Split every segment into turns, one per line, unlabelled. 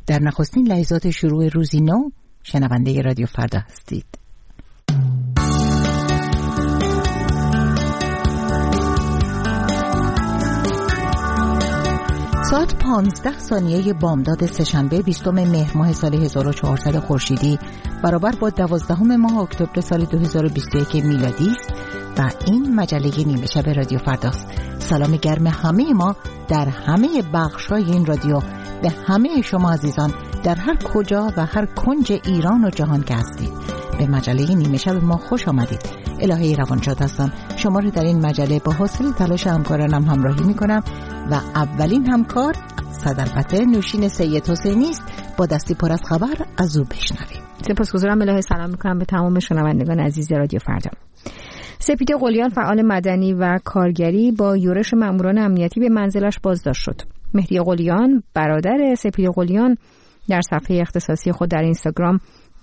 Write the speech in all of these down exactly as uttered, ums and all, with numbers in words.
در نخستین لحظات شروع روزی نو شنونده رادیو فردا هستید. ساعت پانزده ثانیه بامداد سه‌شنبه بیستم مهر ماه سال هزار و چهارصد خورشیدی برابر با دوازدهم ماه اکتبر سال دو هزار و بیست و یک میلادی است و این مجله نیمه شب رادیو فرداست. سلام گرم همه ما در همه بخش‌های این رادیو به همه شما عزیزان در هر کجا و هر کنج ایران و جهان که هستید. به مجله نیمه شب ما خوش آمدید. الهه روانشاد هستم. شما رو در این مجله با حاصل تلاش همکارانم همراهی می‌کنم و اولین همکار صدربته نوشین سید حسینی است. با دستی پر از خبر از او بشنویم.
سپاسگزارم. الهه سلام می‌کنم به تمام شنوندگان عزیز رادیو فردا. سپید قلیان فعال مدنی و کارگری با یورش ماموران امنیتی به منزلش بازداشت شد. مهدی قلیان برادر سپید قلیان در صفحه اختصاصی خود در اینستاگرام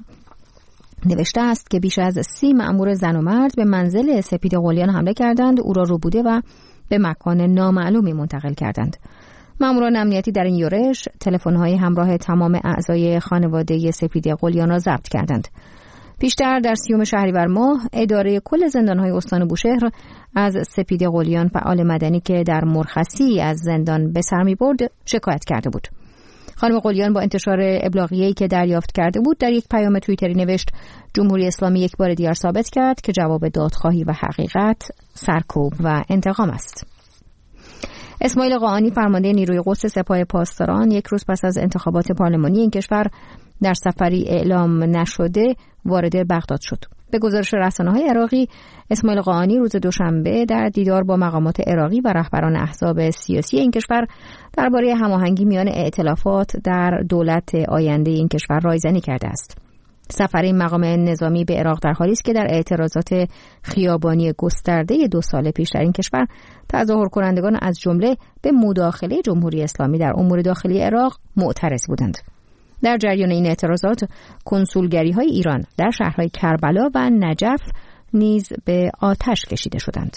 نوشته است که بیش از سی مأمور زن و مرد به منزل سپید قلیان حمله کردند، او را ربوده و به مکان نامعلومی منتقل کردند. مأموران امنیتی در این یورش تلفن‌های همراه تمام اعضای خانواده سپید قلیان را ضبط کردند. پیشتر در سیوم شهریور ماه اداره کل زندان‌های استان بوشهر از سپید قلیان فعال مدنی که در مرخصی از زندان به سر می‌برد شکایت کرده بود. خانم قلیان با انتشار ابلاغیه‌ای که دریافت کرده بود در یک پیام توییتری نوشت: جمهوری اسلامی یک بار دیگر ثابت کرد که جواب دادخواهی و حقیقت سرکوب و انتقام است. اسماعیل قاآنی فرمانده نیروی قدس سپاه پاسداران یک روز پس از انتخابات پارلمانی این کشور در سفری اعلام نشده وارد بغداد شد. به گزارش رسانه‌های عراقی، اسماعیل قاآنی روز دوشنبه در دیدار با مقامات عراقی و رهبران احزاب سیاسی این کشور درباره هماهنگی میان ائتلافات در دولت آینده این کشور رایزنی کرده است. سفر این مقام نظامی به عراق در حالی است که در اعتراضات خیابانی گسترده دو سال پیش در این کشور تظاهر کنندگان از جمله به مداخله جمهوری اسلامی در امور داخلی عراق معترض بودند. در جریان این اعتراضات کنسولگری‌های ایران در شهرهای کربلا و نجف نیز به آتش کشیده شدند.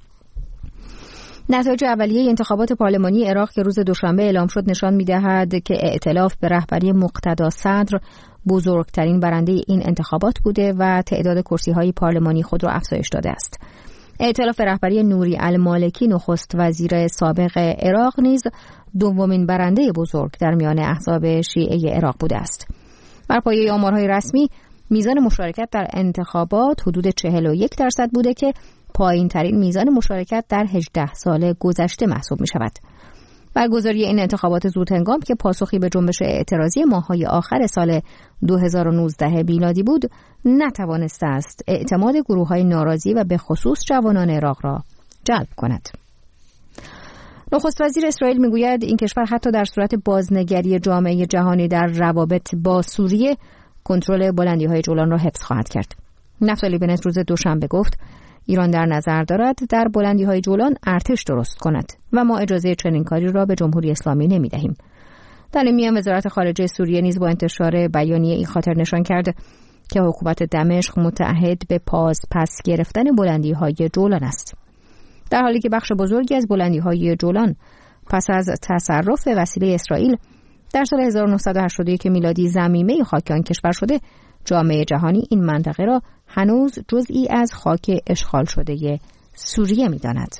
نتایج اولیه انتخابات پارلمانی عراق که روز دوشنبه اعلام شد نشان می‌دهد که ائتلاف به رهبری مقتدا صدر بزرگترین برنده این انتخابات بوده و تعداد کرسی‌های پارلمانی خود را افزایش داده است. ائتلاف رهبری نوری المالکی نخست وزیر سابق عراق نیز دومین برنده بزرگ در میان احزاب شیعه عراق بوده است. بر پایه آمارهای رسمی میزان مشارکت در انتخابات حدود چهل و یک درصد بوده که پایین ترین میزان مشارکت در هجده سال گذشته محسوب می شود. برگزاری این انتخابات زودهنگام که پاسخی به جنبش اعتراضی ماه‌های آخر سال دو هزار و نوزده میلادی بود نتوانسته است اعتماد گروه‌های ناراضی و به خصوص جوانان عراق را جلب کند. نخست وزیر اسرائیل میگوید این کشور حتی در صورت بازنگری جامعه جهانی در روابط با سوریه کنترل بلندی‌های جولان را حفظ خواهد کرد. نفتالی بنت روز دوشنبه گفت ایران در نظر دارد در بلندی‌های جولان ارتش درست کند و ما اجازه چنین کاری را به جمهوری اسلامی نمی‌دهیم. در این میان وزارت خارجه سوریه نیز با انتشار بیانیه این خاطر نشان کرد که حکومت دمشق متعهد به پاس پس گرفتن بلندی‌های جولان است. در حالی که بخش بزرگی از بلندی‌های جولان پس از تصرف وسیله اسرائیل در سال هزار و نهصد و هشتاد و یک میلادی ضمیمه خاک آن کشور شده، جامعه جهانی این منطقه را هنوز جزئی از خاک اشغال شده سوریه می‌داند.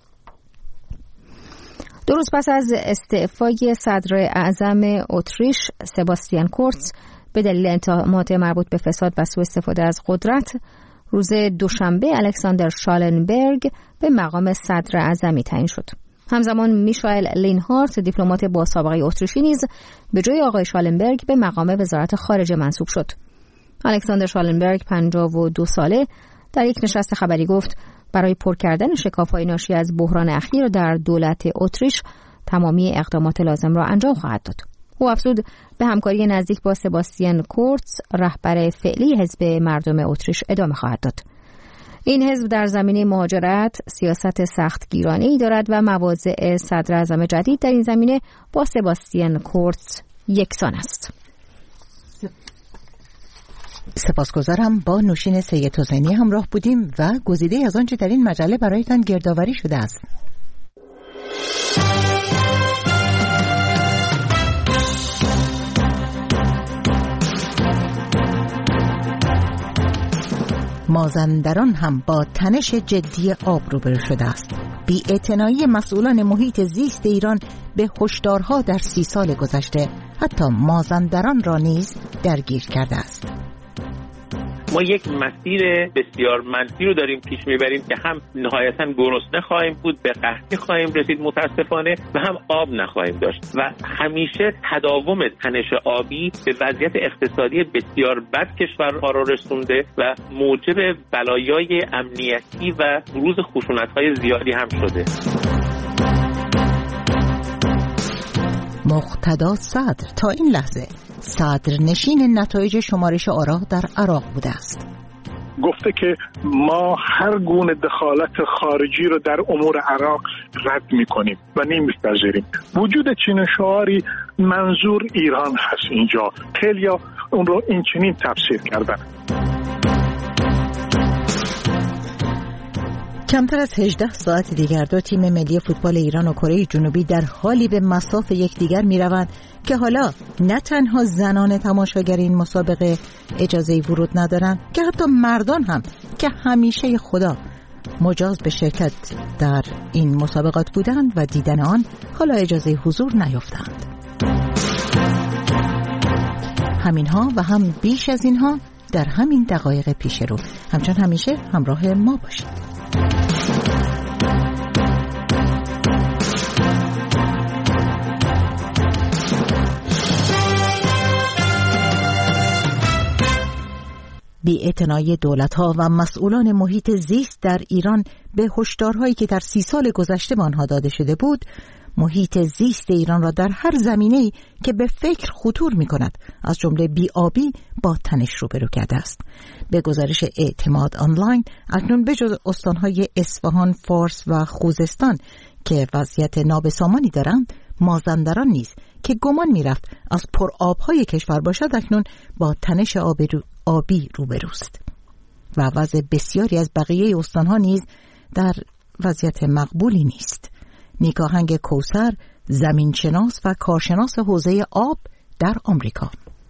دو روز پس از استعفای صدر اعظم اتریش سباستیان کورتز به دلیل اتهامات مربوط به فساد و سوء استفاده از قدرت، روز دوشنبه الکساندر شالنبرگ به مقام صدر اعظمی تعیین شد. همزمان میشائل لینهارت دیپلمات با سابقه اتریشی نیز به جای آقای شالنبرگ به مقام وزارت خارجه منصوب شد. الکساندر شالنبرگ پنجاه و دو ساله در یک نشست خبری گفت برای پر کردن شکاف‌های ناشی از بحران اخیر در دولت اتریش تمامی اقدامات لازم را انجام خواهد داد. او افزود به همکاری نزدیک با سباستیان کورتز رهبر فعلی حزب مردم اتریش ادامه خواهد داد. این حزب در زمینه مهاجرت سیاست سختگیرانه‌ای دارد و مواضع صدر اعظم جدید در این زمینه با سباستیان کورتز یکسان است.
سپاسگزارم. با نوشین سید حسینی همراه بودیم و گزیده از آنچه در این مجله برایتان گردآوری شده است. مازندران هم با تنش جدی آب روبرو شده است. بی‌اعتنایی مسئولان محیط زیست ایران به هشدارها در سی سال گذشته حتی مازندران را نیز درگیر کرده است.
ما یک مسیر بسیار منفی رو داریم پیش میبریم که هم نهایتاً گرسنه خواهیم بود، به قحطی خواهیم رسید متاسفانه، و هم آب نخواهیم داشت و همیشه تداوم تنش آبی به وضعیت اقتصادی بسیار بد کشورها رو رسونده و موجب بلایای امنیتی و بروز خشونت‌های زیادی هم شده.
مقتدا صدر تا این لحظه صدرنشین نتایج شمارش آرا در عراق بوده است.
گفته که ما هر گونه دخالت خارجی رو در امور عراق رد می‌کنیم و نمی‌پذیریم. وجود چنین شعاری منظور ایران هست اینجا. خیلی‌ها اون رو این چنین تفسیر کردن.
کمتر از هجده ساعت دیگر دو تیم ملی فوتبال ایران و کره جنوبی در حالی به مصاف یکدیگر می‌روند که حالا نه تنها زنان تماشاگر این مسابقه اجازه ورود ندارند که حتی مردان هم که همیشه خدا مجاز به شرکت در این مسابقات بودند و دیدن آن حالا اجازه حضور نیافتند. همینها و هم بیش از اینها در همین دقایق پیش رو. همچون همیشه همراه ما باشید. بی‌اعتنایی دولت‌ها و مسئولان محیط زیست در ایران به هشدارهایی که در سی سال گذشته به آنها داده شده بود، محیط زیست ایران را در هر زمینه‌ای که به فکر خطور می‌کند از جمله بی‌آبی با تنش روبرو کرده است. به گزارش اعتماد آنلاین، اکنون بجز استان‌های اصفهان، فارس و خوزستان که وضعیت نابسامانی دارند، مازندران نیز که گمان می‌رفت از پرآب‌های کشور باشد اکنون با تنش آبی رو آبی روبروست و وضع بسیاری از بقیه استانها نیز در وضعیت مقبولی نیست. نیکاهنگ کوثر، زمینشناس و کارشناس حوزه آب در آمریکا: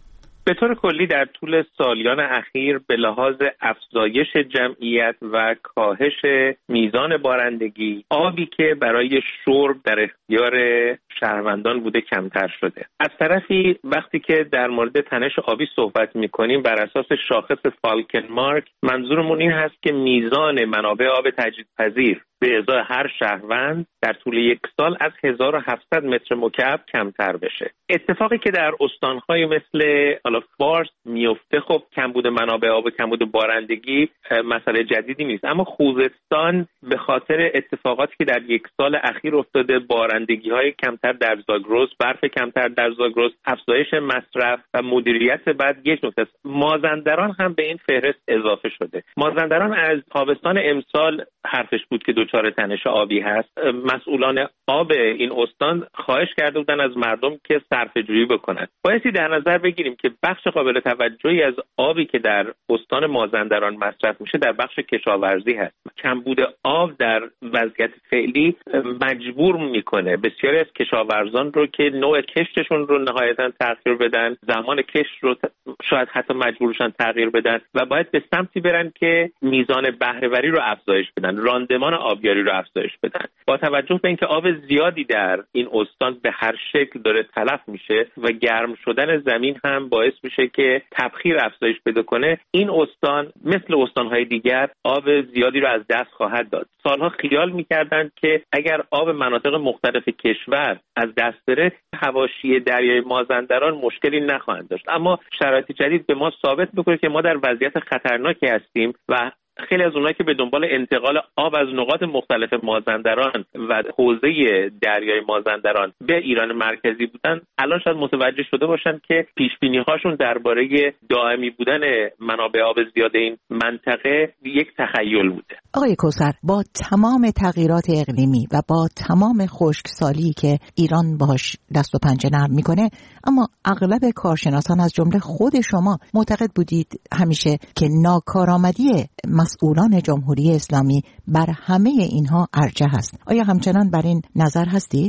به طور کلی در طول سالیان اخیر به لحاظ افزایش جمعیت و کاهش میزان بارندگی، آبی که برای شرب در اختیار شهروندان بوده کمتر شده. از طرفی وقتی که در مورد تنش آبی صحبت می‌کنیم بر اساس شاخص فالکنمارک، منظورمون این هست که میزان منابع آب تجدیدپذیر به ازای هر شهروند در طول یک سال از هزار و هفتصد متر مکعب کمتر بشه. اتفاقی که در استان‌های مثل حالا فارس میفته، خب کمبود منابع آب و کمبود بارندگی مسئله جدیدی نیست، اما خوزستان به خاطر اتفاقاتی که در یک سال اخیر افتاده، بارندگی‌های کمتر در زاگرس، برف کمتر در زاگرس، افزایش مصرف و مدیریت بد یک نکته است. مازندران هم به این فهرست اضافه شده. مازندران از تابستان امسال حرفش بود که دچار تنش آبی هست. مسئولان آب این استان خواهش کرده بودن از مردم که صرفه‌جویی بکنند. بایستی در نظر بگیریم که بخش قابل توجهی از آبی که در استان مازندران مصرف میشه در بخش کشاورزی هست. کمبود آب در وضعیت فعلی مجبور میکنه بسیاری از کشاورزان رو که نوع کشتشون رو نهایتاً تغییر بدن، زمان کشت رو شاید حتی مجبورشن تغییر بدن و باید به سمتی برن که میزان بهره‌وری رو افزایش بدن، راندمان آبیاری رو افزایش بدن. با توجه به اینکه آب زیادی در این استان به هر شکل داره تلف میشه و گرم شدن زمین هم باعث میشه که تبخیر افزایش پیدا کنه، این استان مثل استان‌های دیگر آب زیادی رو از دست خواهد داد. سالها خیال می‌کردند که اگر آب مناطق مختلف کشور از دست بره، حواشی دریای مازندران مشکلی نخواهند داشت، اما شرایط جدید به ما ثابت می‌کنه که ما در وضعیت خطرناکی هستیم و خیلی از اونایی که به دنبال انتقال آب از نقاط مختلف مازندران و حوزه دریای مازندران به ایران مرکزی بودن، الان شاید متوجه شده باشن که پیش‌بینی‌هاشون درباره دائمی بودن منابع آب زیاد این منطقه یک تخیل بوده.
آقای کوثر، با تمام تغییرات اقلیمی و با تمام خشکسالی که ایران باهاش دست و پنجه نرم میکنه، اما اغلب کارشناسان از جمله خود شما معتقد بودید همیشه که ناکارآمدی مسئولان جمهوری اسلامی بر همه اینها ارجح است. آیا همچنان بر این نظر هستید؟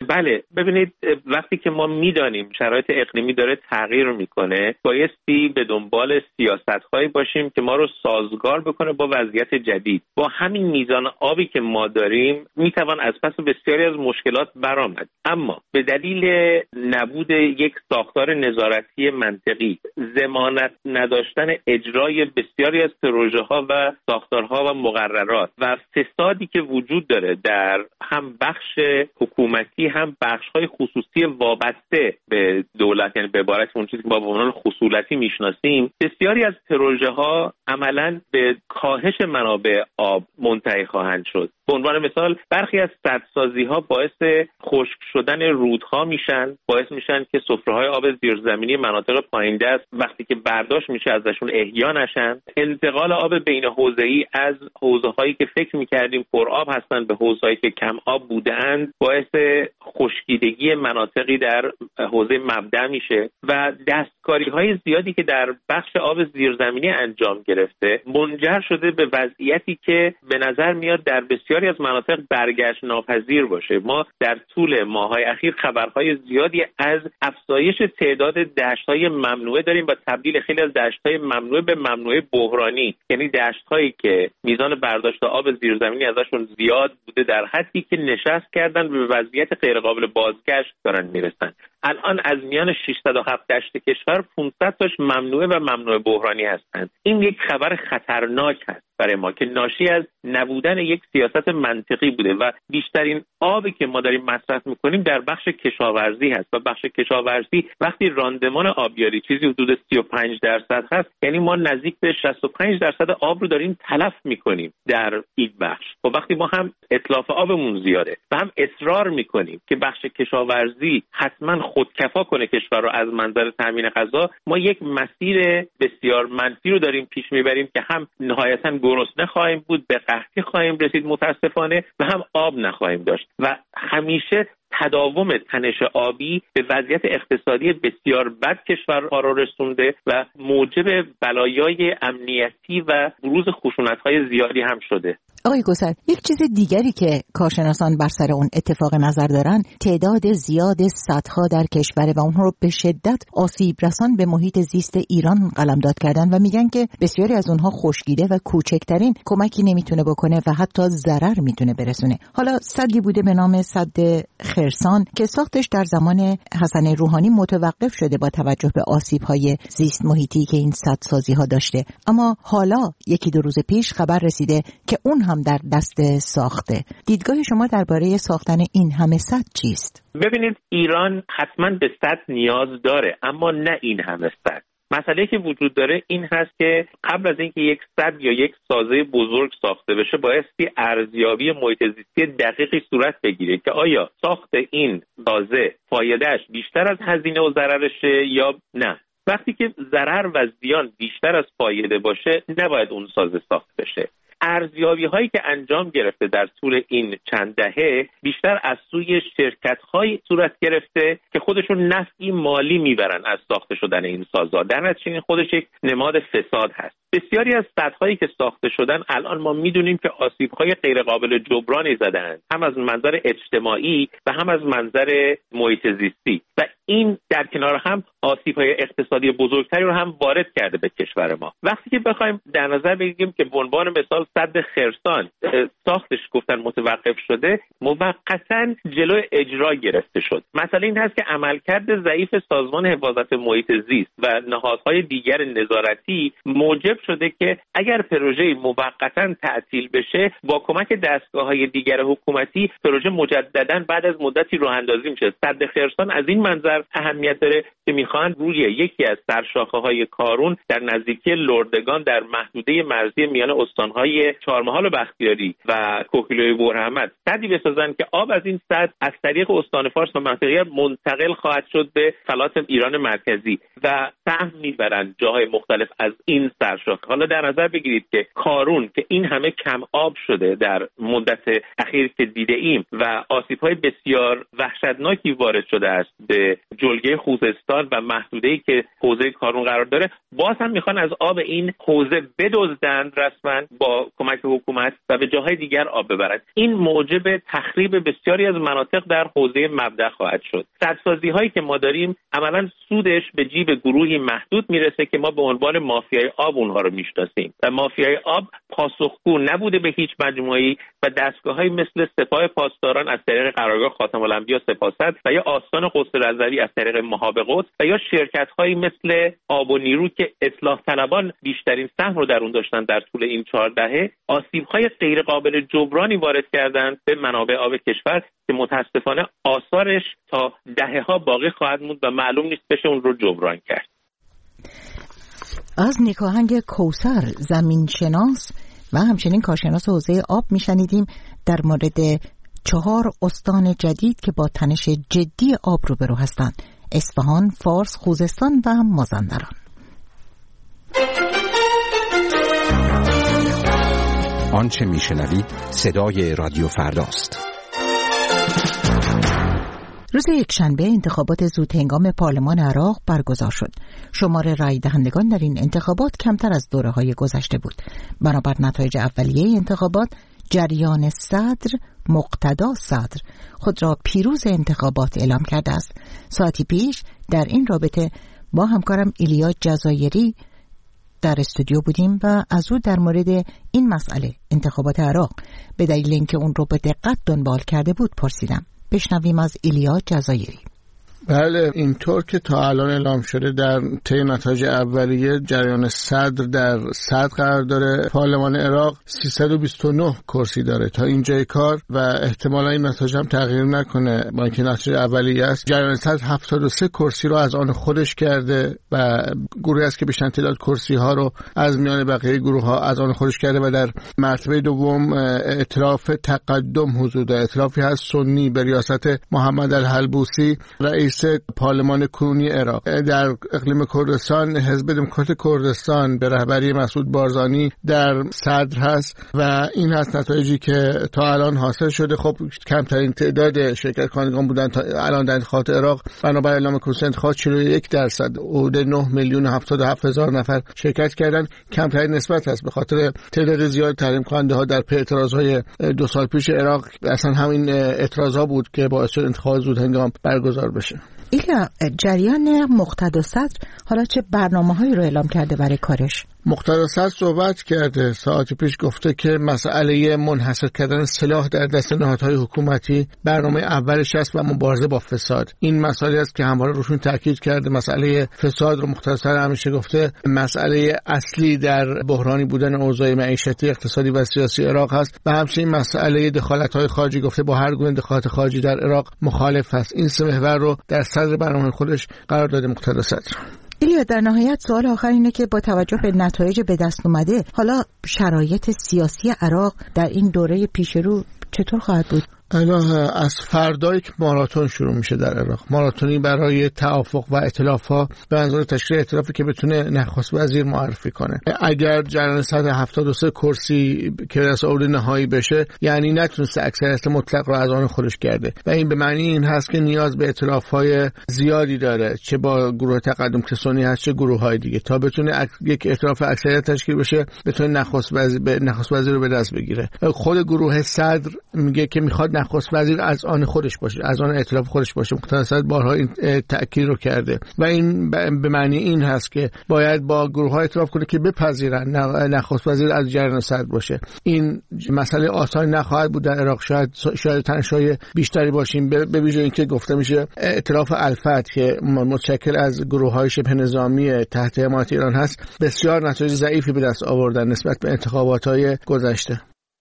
بله، ببینید وقتی که ما میدانیم شرایط اقلیمی داره تغییر میکنه، بایستی به دنبال سیاست‌هایی باشیم که ما رو سازگار بکنه با وضعیت جدید. با همین میزان آبی که ما داریم میتوان از پس بسیاری از مشکلات برآمد، اما به دلیل نبود یک ساختار نظارتی منطقی، ضمانت نداشتن اجرای بسیاری از پروژه‌ها و ساختارها و مقررات و فسادی که وجود داره در هم بخش حکومتی هم بخش‌های خصوصی وابسته به دولت، یعنی به عبارت اون چیزی که ما به عنوان خصولتی میشناسیم، بسیاری از پروژه‌ها عملاً به کاهش منابع آب منتهی خواهند شد. به عنوان مثال برخی از سدسازی‌ها باعث خشک شدن رودها میشن، باعث میشن که سفره‌های آب زیرزمینی مناطق پایین‌دست وقتی که برداشت میشه ازشون احیا نشن. انتقال آب بین حوزه‌ای از حوزه‌هایی که فکر می‌کردیم پر آب هستن به حوزه‌هایی که کم آب بودند باعث خشکیدگی مناطقی در حوزه مبدأ میشه و دستکاری‌های زیادی که در بخش آب زیرزمینی انجام گرفته منجر شده به وضعیتی که به نظر میاد در بسیاری از مناطق برگشت ناپذیر باشه. ما در طول ماه‌های اخیر خبرهای زیادی از افزایش تعداد دشت‌های ممنوعه داریم و تبدیل خیلی از دشت‌های ممنوعه به ممنوعه بحرانی، یعنی دشت‌هایی که میزان برداشت آب زیرزمینی ازشون زیاد بوده در حدی که نشست کردن به وضعیت غیرقابل بازگشت دارن میرسن. الان از میان ششصد و هفت دشت کشور پانصد تاش ممنوعه و ممنوعه بحرانی هستند. این یک خبر خطرناک هست برای ما که ناشی از نبودن یک سیاست منطقی بوده و بیشترین آبی که ما داریم مصرف میکنیم در بخش کشاورزی هست و بخش کشاورزی وقتی راندمان آبیاری چیزی حدود سی و پنج درصد هست، یعنی ما نزدیک به شصت و پنج درصد آب رو داریم تلف میکنیم در این بخش. و وقتی ما هم اتلاف آبمون زیاده و هم اصرار میکنیم که بخش کشاورزی حتما خودکفا کنه کشور رو از منظر تامین غذا، ما یک مسیر بسیار منفی رو داریم پیش میبریم که هم نهایتاً گرسنه خواهیم بود، به قحطی خواهیم رسید متاسفانه و هم آب نخواهیم داشت و همیشه تداوم تنش آبی به وضعیت اقتصادی بسیار بد کشورها را رسونده و موجب بلایای امنیتی و بروز خشونت‌های زیادی هم شده.
آقای گوسر، یک چیز دیگری که کارشناسان بر سر اون اتفاق نظر دارن تعداد زیاد سدها در کشور و اونها رو به شدت آسیب رسان به محیط زیست ایران قلمداد کردن و میگن که بسیاری از اونها خشکیده و کوچکترین کمکی نمیتونه بکنه و حتی ضرر میتونه برسونه. حالا سدی بوده به نام سد خرسان که ساختش در زمان حسن روحانی متوقف شده با توجه به آسیب‌های زیست محیطی که این سدسازی‌ها داشته، اما حالا یکی دو روز پیش خبر رسیده که اون هم در دست ساخته. دیدگاه شما درباره ساختن این همه سد چیست؟
ببینید، ایران حتما به سد نیاز داره، اما نه این همه سد. مسئله که وجود داره این هست که قبل از اینکه یک سد یا یک سازه بزرگ ساخته بشه بایستی ارزیابی محیط زیستی دقیقی صورت بگیره که آیا ساخت این سازه فایدهش بیشتر از هزینه و ضررشه یا نه. وقتی که ضرر و زیان بیشتر از فایده باشه نباید اون سازه ساخت بشه. ارزیابی هایی که انجام گرفته در طول این چند دهه بیشتر از سوی شرکت های صورت گرفته که خودشون نفعی مالی میبرن از ساخته شدن این سازا، در نتیجه این خودش یک نماد فساد هست. بسیاری از سدهایی که ساخته شدن الان ما میدونیم که آسیب‌های غیرقابل جبرانی زدن، هم از منظر اجتماعی و هم از منظر محیط زیستی، و این در کنار هم آسیب‌های اقتصادی بزرگتری رو هم وارد کرده به کشور ما. وقتی که بخوایم در نظر بگیریم که به عنوان مثال سد خرسان ساختش گفتن متوقف شده، موقتاً جلوی اجرا گرفته شد. مسئله این هست که عملکرد ضعیف سازمان حفاظت محیط زیست و نهادهای دیگر نظارتی موجب شده که اگر پروژه موقتاً تعطیل بشه با کمک دستگاه‌های دیگر حکومتی پروژه مجدداً بعد از مدتی راه اندازی میشه. سد خرسان از این منظر اهمیت داره که میخوان روی یکی از سرشاخه‌های کارون در نزدیکی لردگان در محدوده مرزی میان استان‌های چهارمحال و بختیاری و کوکیلوی بورحمد سدی بسازن که آب از این سد از طریق استان فارس و منطقه منتقل خواهد شد به فلات ایران مرکزی و سهم میبرن جاهای مختلف از این سرشاخه. حالا در نظر بگیرید که کارون که این همه کم آب شده در مدت اخیر که دیده ایم و آسیب‌های بسیار وحشتناکی وارد شده است به جلگه خوزستان و محدوده‌ای که حوزه کارون قرار داره، باز هم میخوان از آب این حوزه بدزدند رسما با با کمک حکومت و به جاهای دیگر آب ببرند. این موجب تخریب بسیاری از مناطق در حوزه مبدأ خواهد شد. سدسازی هایی که ما داریم عملاً سودش به جیب گروهی محدود میرسه که ما به عنوان مافیای آب اونها رو میشناسیم و مافیای آب پاسخگو نبوده به هیچ مجموعه‌ای و دستگاه‌هایی مثل سپاه پاسداران از طریق قرارگاه خاتم الانبیا سپاست و یا آستان قدس رضوی از طریق مهاب قدس و یا شرکت‌هایی مثل آب و نیرو که اصلاح طلبان بیشترین سهم رو در اون داشتن در طول این چهار دهه، آسیب‌های غیر قابل جبرانی وارد کردند به منابع آب کشور که متاسفانه آثارش تا دهه‌ها باقی خواهد موند و معلوم نیست بشه اون رو جبران کرد.
از نیکاهنگ کوثر زمین شناس و همچنین کارشناس حوزه آب میشنیدیم در مورد چهار استان جدید که با تنش جدی آب روبرو هستند: اصفهان، فارس، خوزستان و مازندران.
آنچه میشنوید صدای رادیو فرداست.
روز یکشنبه انتخابات زودهنگام پارلمان عراق برگزار شد. شمار رای دهندگان در این انتخابات کمتر از دوره‌های گذشته بود. بنابر نتایج اولیه انتخابات، جریان صدر مقتدا صدر خود را پیروز انتخابات اعلام کرده است. ساعتی پیش در این رابطه با همکارم ایلیا جزایری در استودیو بودیم و از او در مورد این مسئله انتخابات عراق به دلیل اینکه اون رو به دقت دنبال کرده بود پرسیدم. بشنویم از ایلیا جزایری.
بله، اینطور که تا الان اعلام شده در طی نتایج اولیه جریان صدر در صدر قرار داره. پارلمان عراق سیصد و بیست و نه کرسی داره تا اینجای کار و احتمالا این نتایج هم تغییر نکنه با اینکه نتایج اولیه است. جریان صدر هفتاد و سه کرسی رو از آن خودش کرده و گروهی است که بیشتر تعداد کرسی ها رو از میان بقیه گروه ها از آن خودش کرده و در مرتبه دوم ائتلاف تقدم حضور داره. ائتلافی هست سنی به ریاست محمد الحلبوسی رئیس پارلمان کنونی عراق. در اقلیم کردستان حزب دموکرات کردستان به رهبری مسعود بارزانی در صدر هست و این هست نتایجی که تا الان حاصل شده. خب کمترین تعداد شرکت کنندگان بودن تا الان در انتخابات عراق. بنابر اعلام کمیسیون انتخابات چهل و یک درصد حدود نه میلیون و هفتاد و هفت هزار نفر شرکت کردن. کمترین نسبت است به خاطر تعداد زیاد تحریم کننده ها در پی اعتراضهای دو سال پیش عراق. اصلا همین اعتراضها بود که باعث شد انتخابات زودهنگام برگزار بشه.
ایلا جریان مقتدا صدر حالا چه برنامه‌هایی رو اعلام کرده برای کارش؟
مقتدا صدر صحبت کرده، ساعتی پیش گفته که مسئله منحصر کردن سلاح در دست نهادهای حکومتی برنامه اولش است و مبارزه با فساد. این مسئله است که همواره روشون تاکید کرده. مسئله فساد رو مقتدا صدر همیشه گفته مسئله اصلی در بحرانی بودن اوضاع معیشتی، اقتصادی و سیاسی عراق است و همچنین مسئله دخالت‌های خارجی گفته با هر گونه دخالت خارجی در عراق مخالف است. این سه محور رو در صدر برنامه خودش قرار داده مقتدا صدر.
ایلیا، در نهایت سوال آخر اینه که با توجه به نتایج به دست اومده حالا شرایط سیاسی عراق در این دوره پیش رو چطور خواهد بود؟
الان از فردا یک ماراتون شروع میشه در عراق. ماراتونی برای توافق و ائتلاف‌ها به منظور تشکیل ائتلافی که بتونه نخست وزیر معرفی کنه. اگر جریان صدر هفتاد و سه کرسی که دست آورده نهایی بشه، یعنی نتونسته اکثریت مطلق رو از آن خودش کرده و این به معنی این هست که نیاز به ائتلاف‌های زیادی داره، چه با گروه تقدم که سنی هست چه گروه‌های دیگه، تا بتونه یک ائتلاف اکثریت تشکیل بشه، بتونه نخست وزیر به نخست وزیر رو به دست بگیره. خود گروه صدر میگه که میخواد نخست وزیر از آن خودش باشه، از آن ائتلاف خودش باشه. مقتدا صدر بارها این تأکید رو کرده و این به معنی این هست که باید با گروه‌ها ائتلاف کنه که بپذیرن نخست وزیر از جریان صدر باشه. این مسئله آسان نخواهد بود در عراق. شاید شاید تنش‌های بیشتری باشیم، به ویژه اینکه گفته میشه ائتلاف الفتح که متشکل از گروه‌های شبه نظامی تحت حمایت ایران هست بسیار نتایج ضعیفی به دست آوردن نسبت به انتخابات‌های گذشته.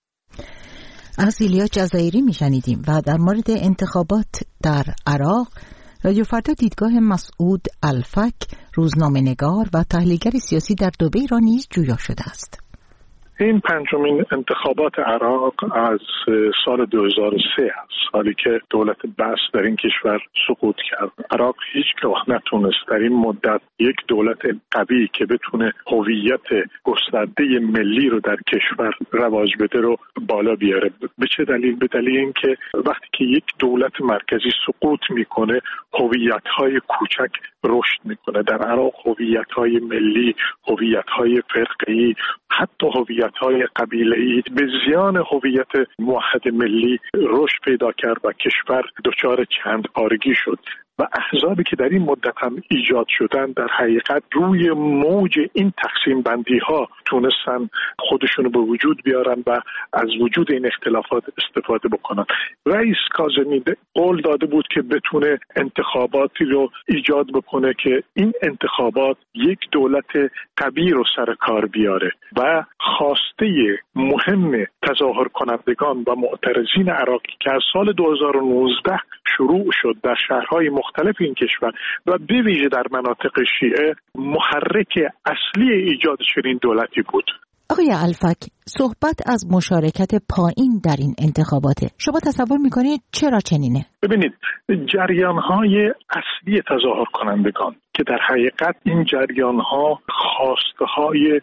از ایلیا جزایری میشنیدیم و در مورد انتخابات در عراق رادیو فردا دیدگاه مسعود الفک روزنامه‌نگار و تحلیلگر سیاسی در دبی را نیز جویا شده است.
این پنجمین انتخابات عراق از سال دو هزار و سه است، سالی که دولت بأس در این کشور سقوط کرد. عراق هیچگاه نتونست در این مدت یک دولت قوی که بتونه هویت گسترده ملی رو در کشور رواج بده رو بالا بیاره. به چه دلیل؟ به دلیل اینکه وقتی که یک دولت مرکزی سقوط میکنه هویت‌های کوچک رشد میکنه. در عراق هویت‌های ملی، هویت‌های فرقه‌ای، حتی هویت‌های قبیله‌ای به زیان هویت موحد ملی رشد پیدا کرد و کشور دچار چند پارگی شد و احزابی که در این مدت هم ایجاد شدن در حقیقت روی موج این تقسیم بندی ها تونستن خودشونو به وجود بیارن و از وجود این اختلافات استفاده بکنن. رئیس کاظمی قول داده بود که بتونه انتخاباتی رو ایجاد بکنه که این انتخابات یک دولت قوی رو سر کار بیاره و خواسته مهم تظاهر کنندگان و معترضین عراقی که از سال دو هزار و نوزده شروع شد در شهرهای مختلف این کشور و به ویژه در مناطق شیعه محرک اصلی ایجاد چنین دولتی بود.
آقای الفک، صحبت از مشارکت پایین در این انتخاباته. شما تصور میکنید چرا چنینه؟
ببینید، جریان‌های اصلی تظاهر کنندگان که در حقیقت این جریان‌ها خواسته‌های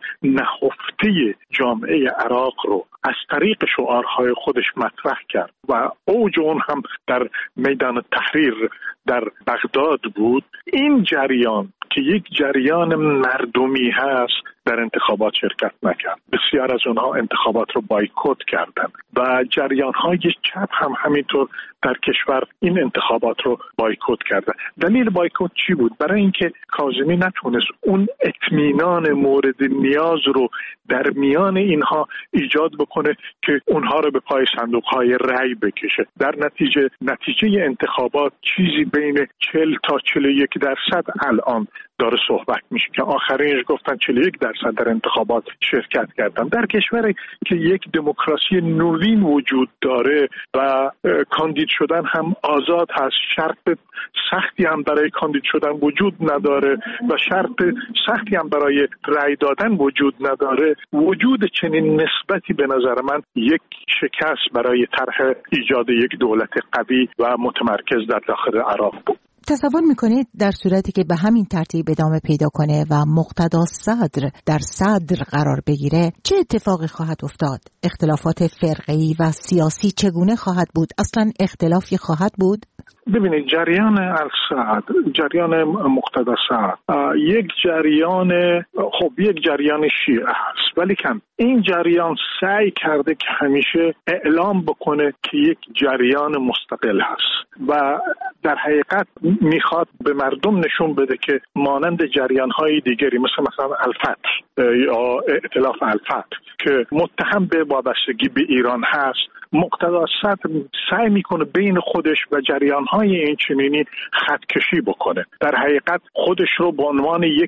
نهفته جامعه عراق رو از طریق شعارهای خودش مطرح کرد و اوج اون هم در میدان تحریر در بغداد بود، این جریان که یک جریان مردمی هست در انتخابات شرکت نکرد. بسیار از اونها انتخابات رو بایکوت کردن و جریان‌های چپ هم همینطور در کشور این انتخابات رو بایکوت کردن. دلیل بایکوت چی بود؟ برای اینکه کاظمی نتونست اون اطمینان مورد نیاز رو در میان اینها ایجاد بکنه که اونها رو به پای صندوق‌های رأی بکشه. در نتیجه نتیجه انتخابات چیزی بین چهل تا چهل و یک درصد الان داره صحبت میشه که آخرینش گفتن چهل و یک درصد در انتخابات شرکت کردن. در کشوری که یک دموکراسی نوین وجود داره و کاندید شدن هم آزاد هست، شرط سختی هم برای کاندید شدن وجود نداره و شرط سختی هم برای رأی دادن وجود نداره، وجود چنین نسبتی به نظر من یک شکست برای طرح ایجاد یک دولت قوی و متمرکز در داخل عراق بود.
تصور میکنید در صورتی که به همین ترتیب ادامه پیدا کنه و مقتدا صدر در صدر قرار بگیره چه اتفاقی خواهد افتاد؟ اختلافات فرقه‌ای و سیاسی چگونه خواهد بود؟ اصلا اختلافی خواهد بود؟
ببینید، جریان الصدر، جریان مقتدا صدر یک جریان خب یک جریان شیعه هست، ولی کم این جریان سعی کرده که همیشه اعلام بکنه که یک جریان مستقل هست و در حقیقت میخواد به مردم نشون بده که مانند جریان‌های دیگری مثل مثلا الفتح یا ائتلاف الفتح که متهم به وابستگی به ایران هست، مقتدا صدر سعی میکنه بین خودش و جریان‌های این چنینی خطکشی بکنه. در حقیقت خودش رو به عنوان یک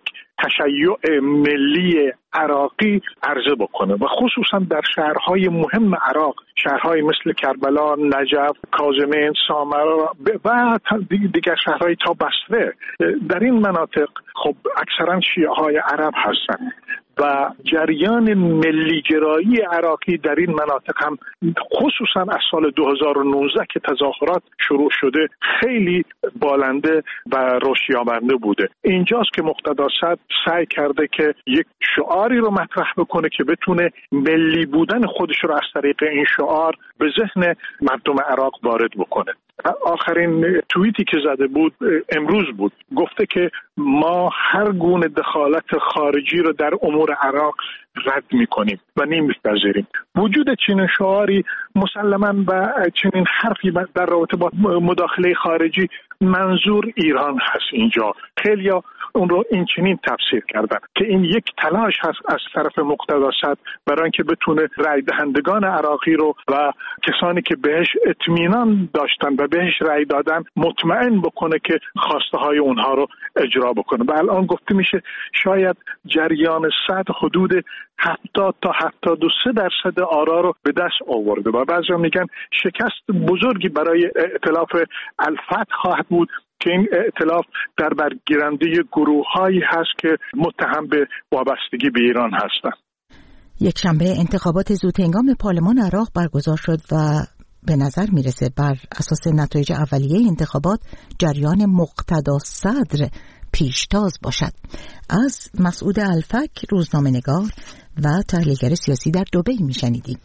تشیع ملی عراقی عرضه بکنه و خصوصا در شهرهای مهم عراق، شهرهای مثل کربلا، نجف، کاظمین، سامرا و دیگر شهرهای تا بصره، در این مناطق خب اکثرا شیعه های عرب هستند و جریان ملیگرایی عراقی در این مناطق هم خصوصا از سال دو هزار و نوزده که تظاهرات شروع شده خیلی بالنده و رشدیابنده بوده. اینجاست که مقتدا صدر سعی کرده که یک شعاری رو مطرح بکنه که بتونه ملی بودن خودش رو از طریق این شعار به ذهن مردم عراق وارد بکنه. آخرین توییتی که زده بود امروز بود، گفته که ما هر گونه دخالت خارجی رو در امور عراق رد می‌کنیم و نمی‌پذیریم. وجود چنین شعاری مسلماً و چنین حرفی در رابطه با مداخله خارجی منظور ایران هست. اینجا خیلیا اون رو این چنین تفسیر کردن که این یک تلاش هست از طرف مقتدا صدر برای اینکه بتونه رای دهندگان عراقی رو و کسانی که بهش اطمینان داشتن و بهش رای دادن مطمئن بکنه که خواسته های اونها رو اجرا بکنه. و الان گفته میشه شاید جریان صدر حدود هفتاد تا هفتاد و سه درصد آرا رو به دست آورده و بعضیا میگن شکست بزرگی برای ائتلاف الفتح خواهد بود که این ائتلاف در برگیرنده گروه‌هایی هست که متهم به وابستگی به ایران هستند.
یک شنبه انتخابات زودهنگام پارلمان عراق برگزار شد و به نظر میرسه بر اساس نتایج اولیه انتخابات جریان مقتدا صدر پیشتاز باشد. از مسعود الفک، روزنامه‌نگار و تحلیلگر سیاسی در دبی میشنیدیم.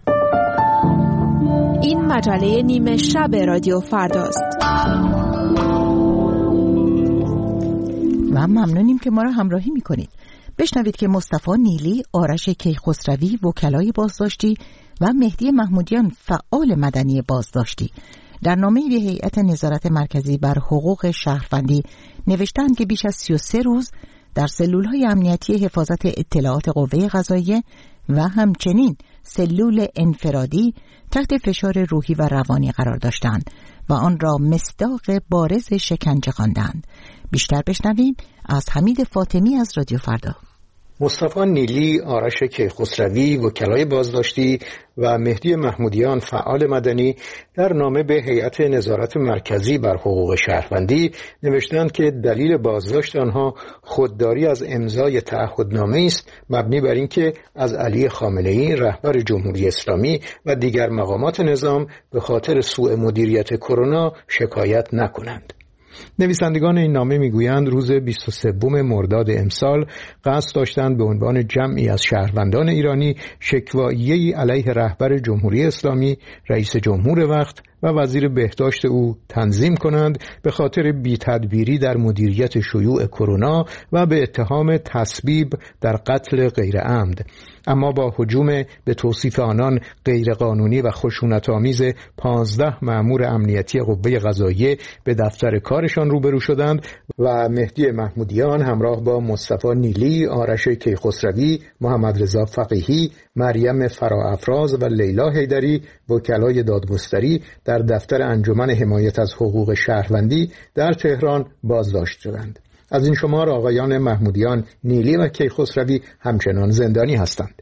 این مجله نیمه شب رادیو فرداست.
و ممنونیم که ما را همراهی میکنید. بشنوید که مصطفی نیلی، آرش کیخسروی وکلای بازداشتی و مهدی محمودیان فعال مدنی بازداشتی در نامه‌ای به هیئت نظارت مرکزی بر حقوق شهروندی نوشتند که بیش از سی و سه روز در سلول‌های امنیتی حفاظت اطلاعات قوه قضاییه و همچنین سلول انفرادی تحت فشار روحی و روانی قرار داشتند و آن را مصداق بارز شکنجه خواندند. بیشتر بشنویم از حمید فاطمی از رادیو فردا.
مصطفی نیلی، آرش کیخسروی وکلای بازداشتی و مهدی محمودیان فعال مدنی در نامه به هیئت نظارت مرکزی بر حقوق شهروندی نوشتند که دلیل بازداشت آنها خودداری از امضای تعهدنامه است مبنی بر اینکه از علی خامنه‌ای رهبر جمهوری اسلامی و دیگر مقامات نظام به خاطر سوء مدیریت کرونا شکایت نکنند. نویسندگان این نامه میگویند روز بیست و سوم مرداد امسال قصد داشتند به عنوان جمعی از شهروندان ایرانی شکوایه‌ای علیه رهبر جمهوری اسلامی، رئیس جمهور وقت و وزیر بهداشت او تنظیم کنند به خاطر بی‌تدبیری در مدیریت شیوع کرونا و به اتهام تسبیب در قتل غیر عمد، اما با هجوم به توصیف آنان غیرقانونی و خشونت‌آمیز پانزده مأمور امنیتی قوه قضاییه به دفتر کارشان روبرو شدند و مهدی محمودیان همراه با مصطفی نیلی، آرش کیخسروی، محمد رضا فقیهی، مریم فراافراز و لیلا حیدری وکلای دادگستری در دفتر انجمن حمایت از حقوق شهروندی در تهران بازداشت شدند. از این شمار آقایان محمودیان، نیلی و کیخسروی همچنان زندانی هستند.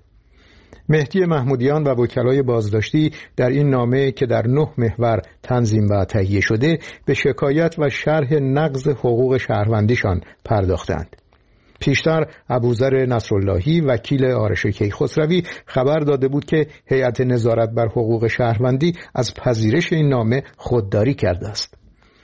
مهدی محمودیان و وکلای بازداشتی در این نامه که در نه محور تنظیم و تهیه شده به شکایت و شرح نقض حقوق شهروندیشان پرداختند. پیشتر ابوذر نصراللهی وکیل آرش کیخسروی خبر داده بود که هیئت نظارت بر حقوق شهروندی از پذیرش این نامه خودداری کرده است.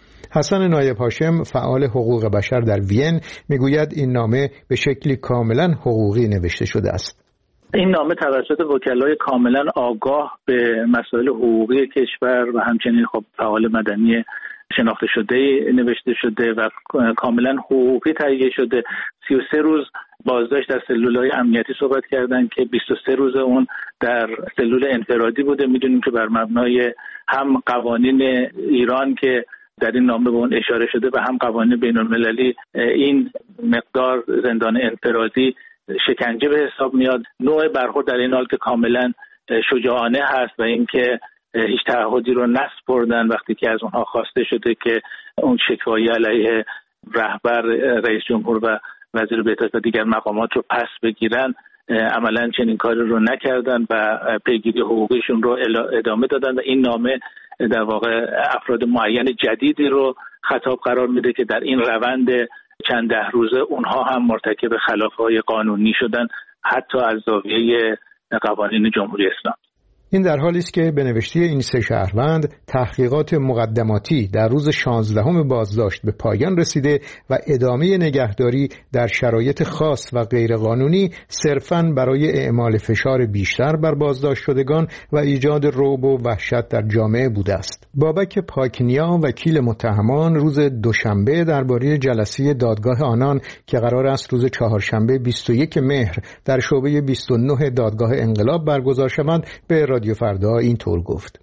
حسن نایب هاشم فعال حقوق بشر در وین میگوید این نامه به شکلی کاملا حقوقی نوشته شده است.
این نامه توسط وکلای کاملا آگاه به مسائل حقوقی کشور و همچنین خب فعال مدنی شناخته شده نوشته شده و کاملا حقوقی تهیه شده. سی و سه روز بازداشت در سلول‌های امنیتی صحبت کردن که بیست و سه روز اون در سلول انفرادی بوده. میدونیم که بر مبنای هم قوانین ایران که در این نامه به اون اشاره شده و هم قوانین بین‌المللی این مقدار زندان انفرادی شکنجه به حساب میاد. نوع برخورد در این حال که کاملا شجاعانه هست و اینکه هیچ تعهدی رو نسپردن وقتی که از اونها خواسته شده که اون شکایه علیه رهبر، رئیس جمهور و وزیر بهداشت و دیگر مقامات رو پس بگیرن، عملا چنین کاری رو نکردن و پیگیری حقوقیشون رو ادامه دادن و این نامه در واقع افراد معین جدیدی رو خطاب قرار میده که در این روند چند ده روزه اونها هم مرتکب خلاف‌های قانونی شدن، حتی از زاویه قوانین جمهوری اسلامی.
این در حالی است که به نوشته این سه شهروند تحقیقات مقدماتی در روز شانزدهم بازداشت به پایان رسیده و ادامه نگهداری در شرایط خاص و غیرقانونی صرفاً برای اعمال فشار بیشتر بر بازداشت شدگان و ایجاد رعب و وحشت در جامعه بوده است. بابک پاکنیا وکیل متهمان روز دوشنبه درباره جلسه دادگاه آنان که قرار است روز چهارشنبه بیست و یکم مهر در شعبه بیست و نه دادگاه انقلاب برگزار شود به رادیو فردا اینطور گفت: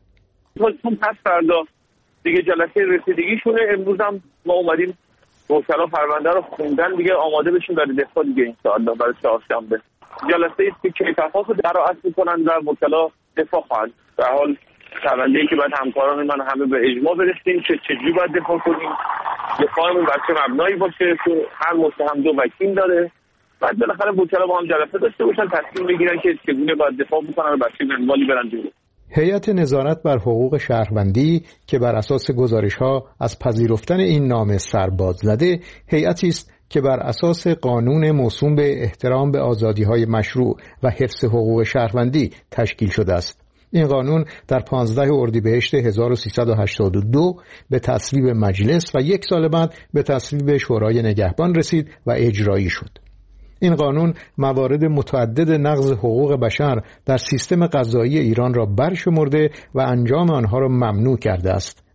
پس فردا دیگه جلسه رسیدگیشونه. امروز هم ما اومدیم وکلا پرونده رو خوندن، دیگه آماده بشیم برای دفاع دیگه ان شاء الله برای چهارشنبه. جلسه است که کیفرخواست رو درآت می‌کنن و وکلا دفاع خواهند. در حال پرونده‌ای که باید همکاران من همه به اجماع برسیم که چجوری باید دفاع کنیم، دفاعمون بر چه مبنایی باشه که هر متهم دو وکیل داره. بعد بالاخره وکلا با هم جلسه داشته باشن، تصمیم بگیرن که چگونه باید دفاع بکنن و بر چه منوالی برن جلو.
هیئت نظارت بر حقوق شهروندی که بر اساس گزارش‌ها از پذیرفتن این نامه سرباز زده، هیئتی است که بر اساس قانون موسوم به احترام به آزادی‌های مشروع و حفظ حقوق شهروندی تشکیل شده است. این قانون در پانزدهم اردیبهشت هزار و سیصد و هشتاد و دو به تصویب مجلس و یک سال بعد به تصویب شورای نگهبان رسید و اجرایی شد. این قانون موارد متعدد نقض حقوق بشر در سیستم قضایی ایران را برشمرده و انجام آنها را ممنوع کرده است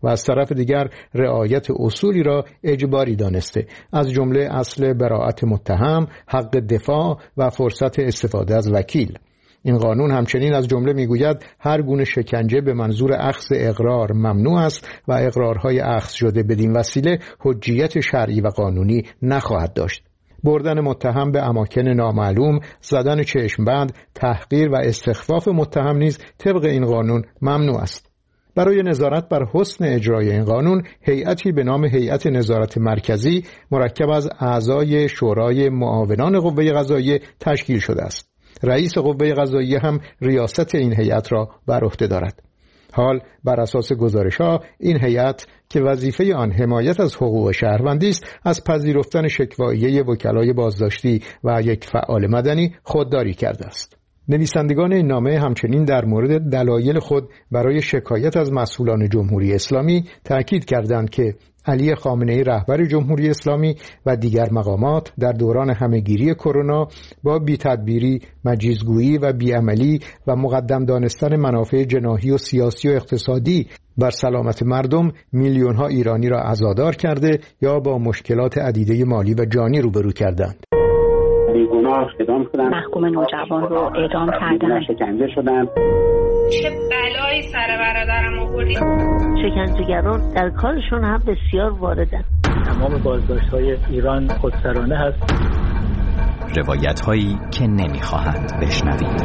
و از طرف دیگر رعایت اصولی را اجباری دانسته، از جمله اصل براءت متهم، حق دفاع و فرصت استفاده از وکیل. این قانون همچنین از جمله میگوید هر گونه شکنجه به منظور اخذ اقرار ممنوع است و اقرارهای اخذ شده بدین وسیله حجیت شرعی و قانونی نخواهد داشت. بردن متهم به اماکن نامعلوم، زدن چشمبند، تحقیر و استخفاف متهم نیز طبق این قانون ممنوع است. برای نظارت بر حسن اجرای این قانون، هیئتی به نام هیئت نظارت مرکزی مرکب از اعضای شورای معاونان قوه قضاییه تشکیل شده است. رئیس قوه قضاییه هم ریاست این هیئت را بر عهده دارد. حال بر اساس گزارش‌ها این هیئت که وظیفه آن حمایت از حقوق شهروندی است، از پذیرفتن شکواییه وکلای بازداشتی و یک فعال مدنی خودداری کرده است. نویسندگان این نامه همچنین در مورد دلایل خود برای شکایت از مسئولان جمهوری اسلامی تأکید کردند که علی خامنه‌ای رهبر جمهوری اسلامی و دیگر مقامات در دوران همهگیری کرونا با بی‌تدبیری، مجیزگویی و بیعملی و مقدم دانستن منافع جناحی و سیاسی و اقتصادی بر سلامت مردم میلیون‌ها ایرانی را عزادار کرده یا با مشکلات عدیده مالی و جانی روبرو کردند.
بیگناه اعدام شدن، محکوم نوجوان رو اعدام کردن، شکنجه شدن.
چه بلایی سر برادرم آوردی؟
شکنجهگران در کارشون هم بسیار واردن.
تمام بازداشت‌های ایران خودسرانه هست.
روایت‌هایی که نمی‌خواهند بشنوید.
من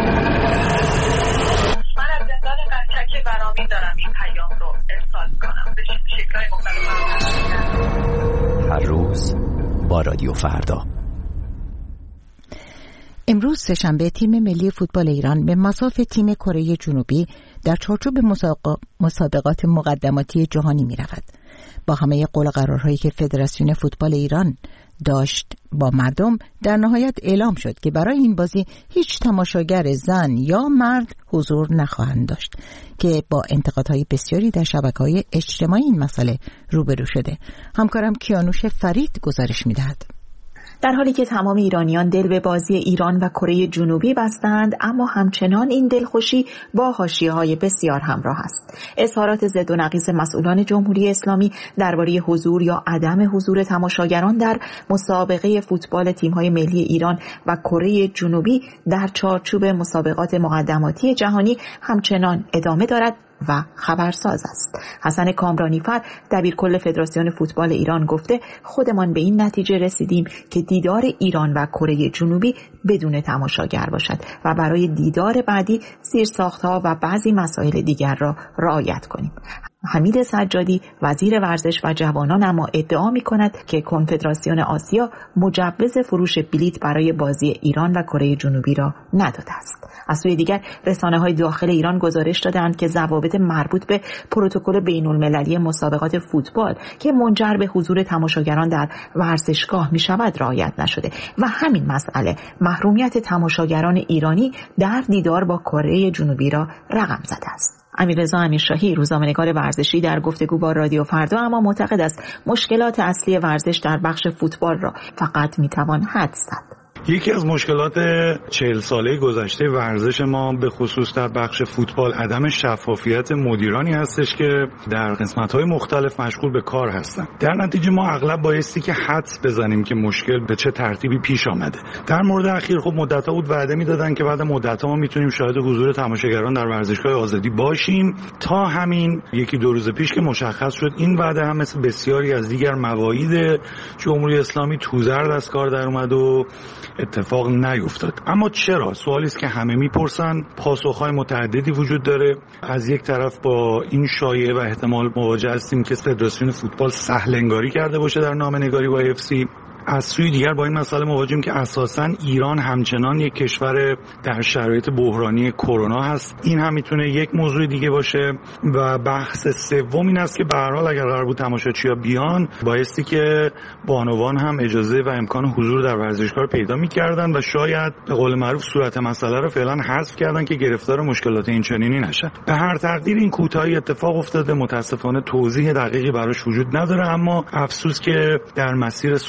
از زندان قنچک برامین دارم این پیام رو ارسال کنم به شکل‌های مختلف.
هر روز با رادیو فردا.
امروز سه‌شنبه تیم ملی فوتبال ایران به مصاف تیم کره جنوبی در چارچوب مسابقات مقدماتی جهانی می رود. با همه قول و قرارهایی که فدراسیون فوتبال ایران داشت با مردم، در نهایت اعلام شد که برای این بازی هیچ تماشاگر زن یا مرد حضور نخواهند داشت که با انتقادهای بسیاری در شبکه‌های اجتماعی این مسئله روبرو شده. همکارم کیانوش فرید گزارش می‌دهد.
در حالی که تمام ایرانیان دل به بازی ایران و کره جنوبی بستند، اما همچنان این دلخوشی با حاشیه‌های بسیار همراه است. اظهارات ضد و نقیض مسئولان جمهوری اسلامی درباره حضور یا عدم حضور تماشاگران در مسابقه فوتبال تیم‌های ملی ایران و کره جنوبی در چارچوب مسابقات مقدماتی جهانی همچنان ادامه دارد و خبرساز است. حسن کامرانیفر دبیرکل فدراسیون فوتبال ایران گفته خودمان به این نتیجه رسیدیم که دیدار ایران و کره جنوبی بدون تماشاگر باشد و برای دیدار بعدی زیرساخت‌ها و بعضی مسائل دیگر را رعایت کنیم. حمید سجادی وزیر ورزش و جوانان اما ادعا می‌کند که کنفدراسیون آسیا مجوز فروش بلیت برای بازی ایران و کره جنوبی را نداده است. از سوی دیگر رسانه‌های داخل ایران گزارش دادند که ضوابط مربوط به پروتکل بین‌المللی مسابقات فوتبال که منجر به حضور تماشاگران در ورزشگاه می‌شود رعایت نشده و همین مسئله محرومیت تماشاگران ایرانی در دیدار با کره جنوبی را رقم زده است. امیررضا امیرشاهی روزنامه‌نگار ورزشی در گفتگو با رادیو فردا اما معتقد است مشکلات اصلی ورزش در بخش فوتبال را فقط میتوان حدس زد.
یکی از مشکلات چهل ساله گذشته ورزش ما به خصوص در بخش فوتبال عدم شفافیت مدیرانی هستش که در قسمت‌های مختلف مشغول به کار هستن. در نتیجه ما اغلب بایستی که حدس بزنیم که مشکل به چه ترتیبی پیش آمده. در مورد اخیر خب مدت‌ها بود وعده می‌دادن که بعد مدت‌ها ما می‌تونیم شاهد حضور تماشاگران در ورزشگاه آزادی باشیم، تا همین یکی دو روز پیش که مشخص شد این وعده هم مثل بسیاری از دیگر مواعید جمهوری اسلامی توزرد از کار در اومد و اتفاق نیفتاد. اما چرا؟ سوالی است که همه میپرسن. پاسخهای متعددی وجود داره. از یک طرف با این شایعه و احتمال مواجه هستیم که فدراسیون فوتبال سهل‌انگاری کرده باشه در نامه‌نگاری با اف سی. از سوی دیگر با این مسئله مواجهیم که اساساً ایران همچنان یک کشور در شرایط بحرانی کرونا هست. این هم میتونه یک موضوع دیگه باشه. و بحث سوم این است که به هر حال اگر قرار بود تماشاچی‌ها بیان، بایستی که بانوان هم اجازه و امکان حضور در ورزشگاه رو پیدا می‌کردن و شاید به قول معروف صورت مسئله رو فعلا حذف کردن که گرفتار مشکلات این چنینی نشن. به هر تقدیر این کوتاهی اتفاق افتاده، متاسفانه توضیح دقیقی براش وجود نداره، اما افسوس که در مسیر صعود به جام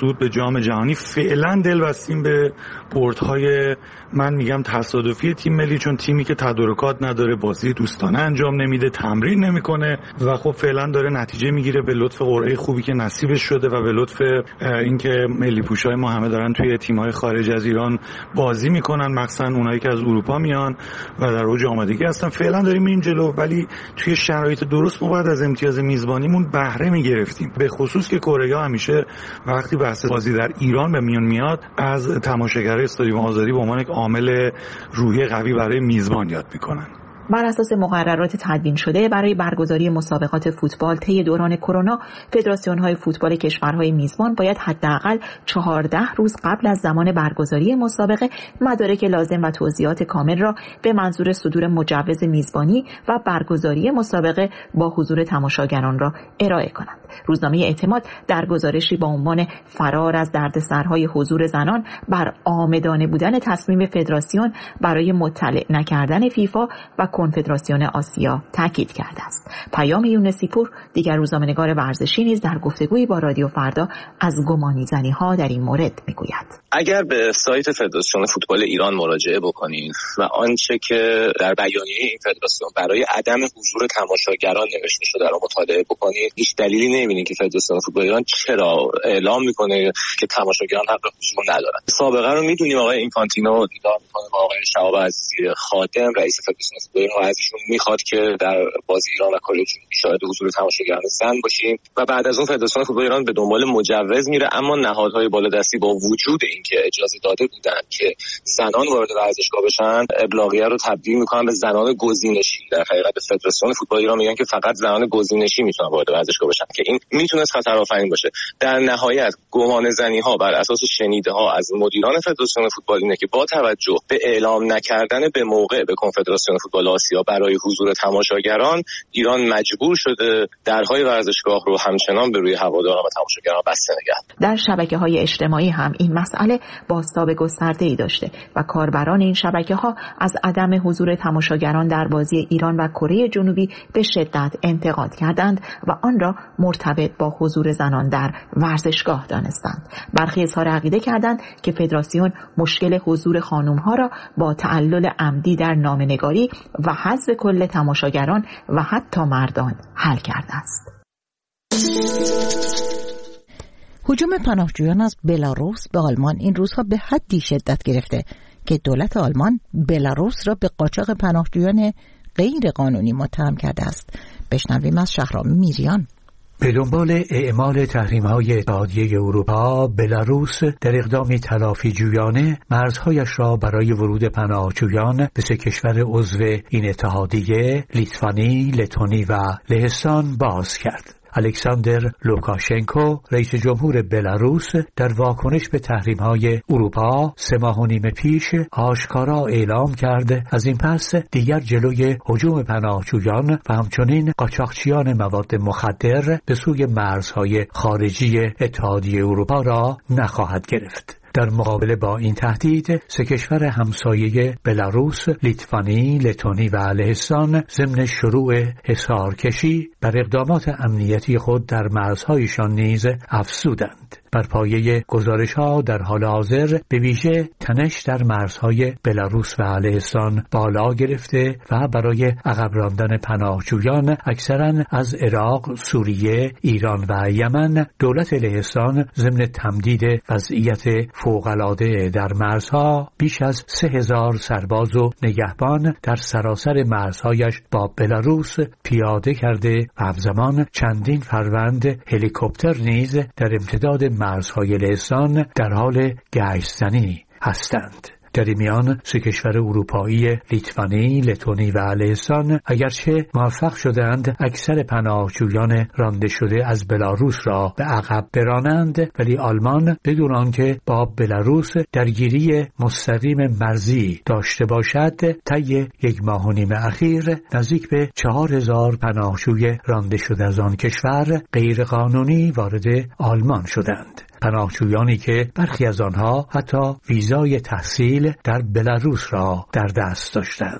سهام جهانی فعلا دل بستیم به بردهای من میگم تصادفی تیم ملی، چون تیمی که تدارکات نداره، بازی دوستانه انجام نمیده، تمرین نمیکنه و خب فعلا داره نتیجه میگیره به لطف قرعه خوبی که نصیبش شده و به لطف اینکه ملی پوشای ما همه دارن توی تیم‌های خارج از ایران بازی میکنن، مخصوصا اونایی که از اروپا میان و در اوج آمادگی هستن. فعلا داریم میریم جلو، ولی توی شرایط درست ما باید از امتیاز میزبانیمون بهره میگرفتیم، به خصوص که کره همیشه وقتی بحث بازی در ایران به میون میاد از تماشاگرای استادیوم آزادی به عنوان یک عامل روحی قوی برای میزبان یاد میکنن.
بر اساس مقررات تدوین شده برای برگزاری مسابقات فوتبال طی دوران کرونا، فدراسیون‌های فوتبال کشورهای میزبان باید حداقل چهارده روز قبل از زمان برگزاری مسابقه مدارک لازم و توضیحات کامل را به منظور صدور مجوز میزبانی و برگزاری مسابقه با حضور تماشاگران را ارائه کنند. روزنامه اعتماد در گزارشی با عنوان فرار از دردسرهای حضور زنان بر عامدانه بودن تصمیم فدراسیون برای مطلع نکردن فیفا و کنفدراسیون آسیا تاکید کرده است. پیام یونسی پور، دیگر روزنامه‌نگار ورزشی، نیز در گفتگویی با رادیو فردا از گمانی‌زنی‌ها در این مورد میگوید:
اگر به سایت فدراسیون فوتبال ایران مراجعه بکنید و آنچه که در بیانیه این فدراسیون برای عدم حضور تماشاگران نوشته شده را مطالعه بکنید، هیچ دلیلی نمی‌بینید که فدراسیون فوتبال ایران چرا اعلام می‌کنه که تماشاگران حق حضور ندارند. سابقه رو می‌دونیم، آقای اینفانتینو دیدار می‌کنه با آقای شهاب عزیزی خادم رئیس فدراسیون فوتبال و ازشون میخواد که در بازی ایران و کره جنوبی شاهد حضور تماشاگران زن باشیم و بعد از اون فدراسیون فوتبال ایران به دنبال مجوز میره، اما نهادهای بالادستی با وجود اینکه اجازه داده بودن که زنان وارد ورزشگاه بشن، ابلاغیه رو تبدیل میکنن به زنان گزینشی. در حقیقت فدراسیون فوتبال ایران میگن که فقط زنان گزینشی میتونن وارد ورزشگاه بشن که این میتونست خطرآفرین باشه. در نهایت گمان زنی ها بر اساس شنیده ها از مدیران فدراسیون فوتبال اینه که با توجه به اعلام نکردن به موقع به کنفدراسیون فوتبال آسیا برای حضور تماشاگران، ایران مجبور شده درهای ورزشگاه رو همچنان به روی هواداران و تماشاگران بسته نگه.
در شبکه‌های اجتماعی هم این مسئله بازتاب گسترده‌ای داشته و کاربران این شبکه‌ها از عدم حضور تماشاگران در بازی ایران و کره جنوبی به شدت انتقاد کردند و آن را مرتبط با حضور زنان در ورزشگاه دانستند. برخی اظهار عقیده کردند که فدراسیون مشکل حضور خانم‌ها را با تعلل عمدی در نامه‌نگاری و حذف کل تماشاگران و حتی مردان حل کرده است.
هجوم پناهجویان از بلاروس به آلمان این روزها به حدی شدت گرفته که دولت آلمان بلاروس را به قاچاق پناهجویان غیر قانونی متهم کرده است. بشنویم از شهرام میریان.
به دنبال اعمال تحریم‌های اتحادیه اروپا، بلاروس در اقدامی تلافی جویانه مرزهایش را برای ورود پناهجویان به سه کشور عضو این اتحادیه، لیتوانی، لتونی و لهستان باز کرد. الکساندر لوکاشنکو، رئیس جمهور بلاروس، در واکنش به تحریم‌های اروپا سه ماه و نیم پیش آشکارا اعلام کرد از این پس دیگر جلوی هجوم پناهجویان و همچنین قاچاقچیان مواد مخدر به سوی مرزهای خارجی اتحادیه اروپا را نخواهد گرفت. در مقابله با این تهدید، سه کشور همسایه بلاروس، لیتوانی، لتونی و لهستان ضمن شروع حصارکشی بر اقدامات امنیتی خود در مرزهایشان نیز افزودند. بر پایه گزارش‌ها در حال حاضر به ویژه تنش در مرزهای بلاروس و لهستان بالا گرفته و برای عقب راندن پناهجویان اکثراً از عراق، سوریه، ایران و یمن، دولت لهستان ضمن تمدید وضعیت فوق‌العاده در مرزها بیش از سه هزار سرباز و نگهبان در سراسر مرزهایش با بلاروس پیاده کرده و همزمان چندین فروند هلیکوپتر نیز در امتداد مرزهای لهستان در حال گشت‌زنی هستند. در این میان سه کشور اروپایی لیتوانی، لتونی و لهستان اگرچه موفق شدند اکثر پناهجویان رانده شده از بلاروس را به عقب برانند، ولی آلمان بدون آنکه با بلاروس درگیری مستقیم مرزی داشته باشد، طی یک ماه و نیم اخیر نزدیک به چهار هزار پناهجوی رانده شده از آن کشور غیرقانونی وارد آلمان شدند. پناهجویانی که برخی از آنها حتی ویزای تحصیل در بلاروس را در دست داشتند.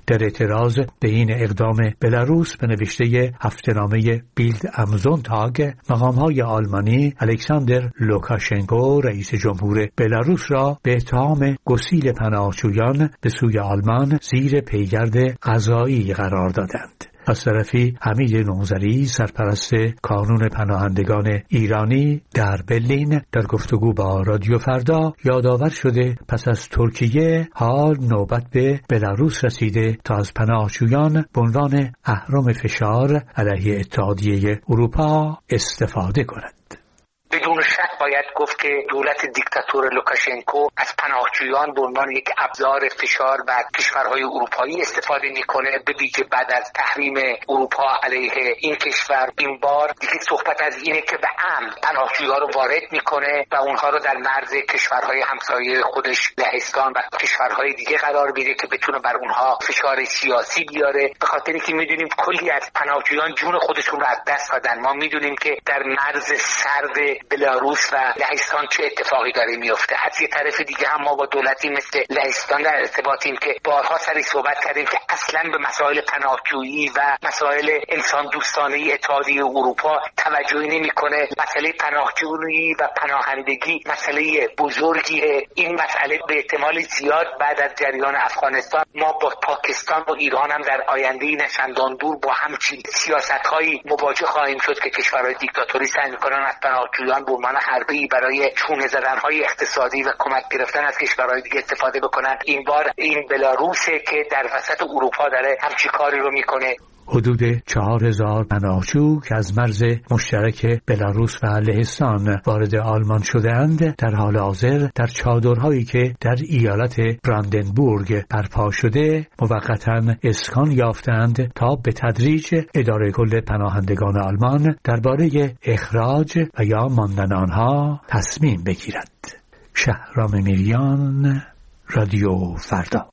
در اعتراض به این اقدام بلاروس به نوشته هفته‌نامه بیلد ام زونتاگ، مقام‌های آلمانی الکساندر لوکاشنکو رئیس جمهور بلاروس را به اتهام گسیل پناهجویان به سوی آلمان زیر پیگرد قضایی قرار دادند. از طرفی حمید نوذری سرپرست کانون پناهندگان ایرانی در برلین در گفتگو با رادیو فردا یادآور شده پس از ترکیه حال نوبت به بلاروس رسیده تا از پناهجویان به عنوان اهرم فشار علیه اتحادیه اروپا استفاده کند.
بدون شک باید گفت که دولت دیکتاتور لوکاشنکو از پناهجویان به عنوان یک ابزار فشار بر کشورهای اروپایی استفاده میکنه، به ویژه بعد از تحریم اروپا علیه این کشور. این بار دیگه صحبت از اینه که به عمد پناهجویان رو وارد میکنه و اونها رو در مرز کشورهای همسایه خودش لهستان و کشورهای دیگه قرار میده که بتونه بر اونها فشار سیاسی بیاره، به خاطر اینکه میدونیم کلی از پناهجویان جون خودشون رو از دست دادن. ما میدونیم که در مرز سرد بلاروس و لهستان چه اتفاقی داره میفته. از یه طرف دیگه هم ما با دولتی مثل لهستان در ارتباطیم که بارها سری صحبت کردیم که اصلا به مسائل پناهجویی و مسائل انسان دوستانه اتحادیه اروپا توجهی نمیکنه. مسئله پناهجویی و پناهندگی مسئله بزرگیه. این مسئله به احتمال زیاد بعد از جریان افغانستان ما با پاکستان و ایران هم در آینده نچندان دور با همچین سیاست‌هایی مواجه خواهیم شد که کشورهای دیکتاتوری سعی می‌کنن از پناهجویان به عنوان حربه‌ای برای چونه زدن‌های اقتصادی و کمک گرفتن از کشورهای دیگه استفاده بکنن. این بار این بلاروسه که در وسط اروپا داره همچین کاری رو میکنه.
حدود چهار هزار پناهجو که از مرز مشترک بلاروس و لهستان وارد آلمان شده‌اند در حال حاضر در چادرهایی که در ایالت براندنبورگ برپا شده موقتاً اسکان یافتند تا به تدریج اداره کل پناهندگان آلمان درباره اخراج و یا ماندن آنها تصمیم بگیرد. شهرام میریان، رادیو فردا.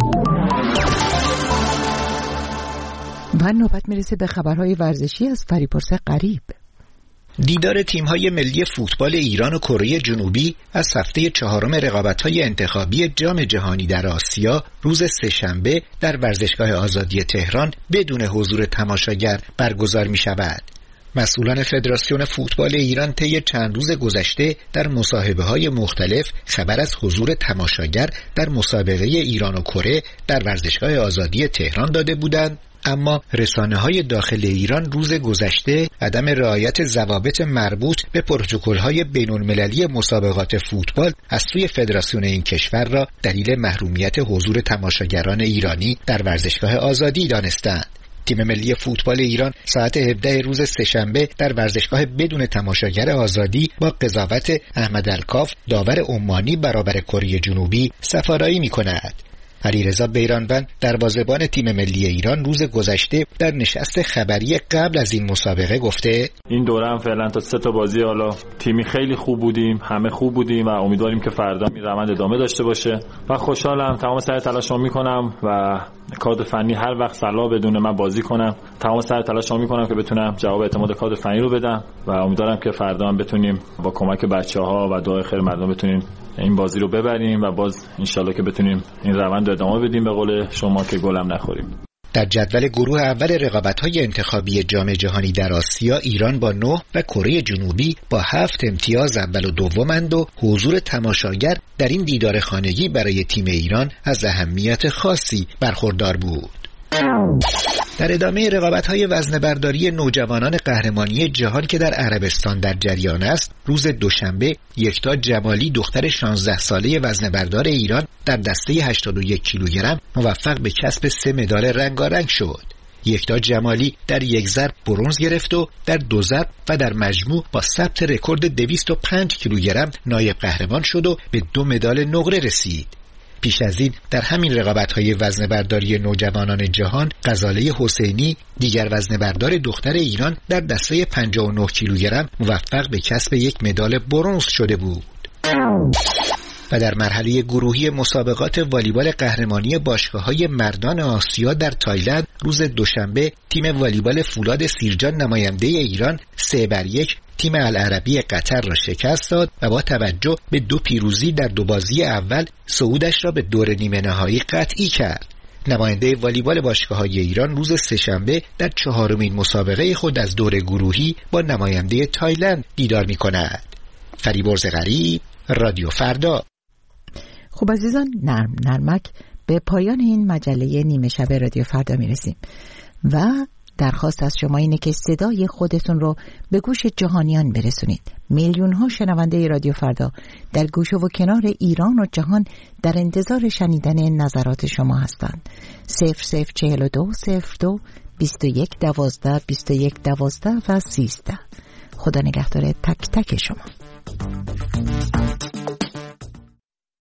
و نوبت میرسه به خبرهای ورزشی از فریپرس غریب.
دیدار تیم‌های ملی فوتبال ایران و کره جنوبی از هفته چهارم رقابت‌های انتخابی جام جهانی در آسیا روز سه‌شنبه در ورزشگاه آزادی تهران بدون حضور تماشاگر برگزار می‌شود. مسئولان فدراسیون فوتبال ایران طی چند روز گذشته در مصاحبه‌های مختلف خبر از حضور تماشاگر در مسابقه ایران و کره در ورزشگاه آزادی تهران داده بودند، اما رسانه‌های داخل ایران روز گذشته عدم رعایت ضوابط مربوط به پروتکل‌های بین‌المللی مسابقات فوتبال از سوی فدراسیون این کشور را دلیل محرومیت حضور تماشاگران ایرانی در ورزشگاه آزادی دانستند. تیم ملی فوتبال ایران ساعت هفده روز سه‌شنبه در ورزشگاه بدون تماشاگر آزادی با قضاوت احمد الکاف داور عمانی برابر کره جنوبی سفارایی می‌کند. علیرضا بیرانوند دروازه‌بان تیم ملی ایران روز گذشته در نشست خبری قبل از این مسابقه گفته
این دوره هم فعلا تا سه تا بازی حالا تیمی خیلی خوب بودیم، همه خوب بودیم و امیدواریم که فردا این روند ادامه داشته باشه و خوشحالم. تمام سعی تلاشم میکنم و کادر فنی هر وقت صلاح بدونه من بازی کنم. تمام سعی تلاشم میکنم که بتونم جواب اعتماد کادر فنی رو بدم و امیدوارم که فردا هم بتونیم با کمک بچه‌ها و دعای خیر مردم بتونیم این بازی رو ببریم و باز انشالله که بتونیم این روند رو ادامه بدیم، به قول شما که گلم نخوریم.
در جدول گروه اول رقابت‌های انتخابی جام جهانی در آسیا ایران با نه و کره جنوبی با هفت امتیاز اول و دومند و حضور تماشاگر در این دیدار خانگی برای تیم ایران از اهمیت خاصی برخوردار بود. در ادامه رقابت‌های وزنه‌برداری نوجوانان قهرمانی جهان که در عربستان در جریان است، روز دوشنبه یکتا جمالی دختر شانزده ساله وزنه‌بردار ایران در دسته هشتاد و یک کیلوگرم موفق به کسب سه مدال رنگارنگ شد. یکتا جمالی در یک ضرب برنز گرفت و در دو ضرب و در مجموع با ثبت رکورد دویست و پنج کیلوگرم نایب قهرمان شد و به دو مدال نقره رسید. پیش از این در همین رقابت‌های وزنه‌برداری نوجوانان جهان غزاله حسینی دیگر وزنه‌بردار دختر ایران در دسته پنجاه و نه کیلوگرم موفق به کسب یک مدال برنز شده بود. و در مرحله گروهی مسابقات والیبال قهرمانی باشگاه‌های مردان آسیا در تایلند روز دوشنبه تیم والیبال فولاد سیرجان نماینده ایران سه بر یک تیم العربی قطر را شکست داد و با توجه به دو پیروزی در دو بازی اول صعودش را به دور نیمه نهایی قطعی کرد. نماینده والیبال باشگاه‌های ایران روز سه‌شنبه در چهارمین مسابقه خود از دور گروهی با نماینده تایلند دیدار می‌کند. فریبرز غریب، رادیو فردا.
خب عزیزان، نرم نرمک به پایان این مجله نیمه شب رادیو فردا میرسیم و درخواست از شما اینه که صدای خودتون رو به گوش جهانیان برسونید. میلیون ها شنونده رادیو فردا در گوشه و کنار ایران و جهان در انتظار شنیدن نظرات شما هستند. صفر صفر چهل و دو صفر دو بیست و یک دوازده بیست و یک دوازده و سیزده. خدا نگهدار تک تک شما.